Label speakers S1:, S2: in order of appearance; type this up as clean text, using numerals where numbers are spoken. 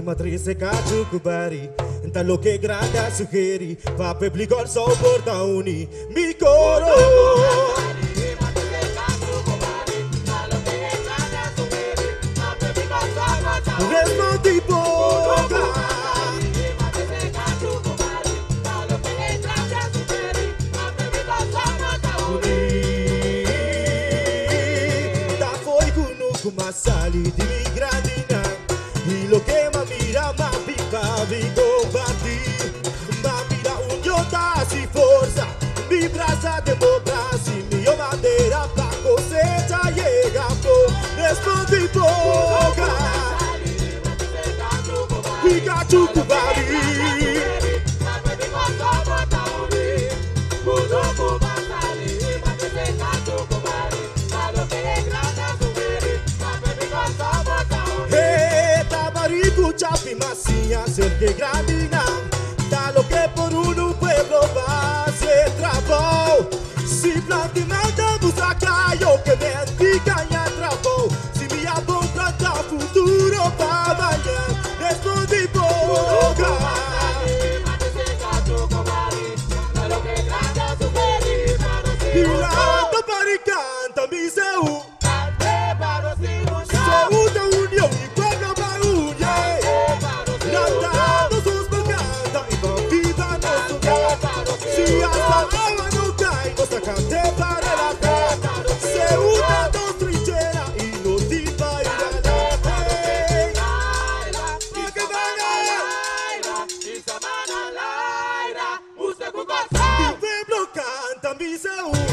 S1: matriz caju kubari Entalo que grande sugeri Va pubblico al so porta uni Mi coro Resto di boca Da foi kunuku masali di grandina Y lo que ma mira ma pipa vi combati Ma mira un iota si forza Mi brasa democracia Mi bandera pa cosecha llega po Resto di boca Pikachu Kubari Hey, Tabarico Chapi Masia, cerque grandina Da lo que por un pueblo va se trabó Si plantimento busca cayo que me indica ya trabó Si mi abon planta futuro pa mañana Respondi boca Hilando para canta mi seu Sou da união e pueblo barulho Cantando sus bacanas e vão vida nosso lugar Se a palavra não cai, nossa cante para la terra Se una dos trinchera e nos diva e Mi pueblo canta mi seu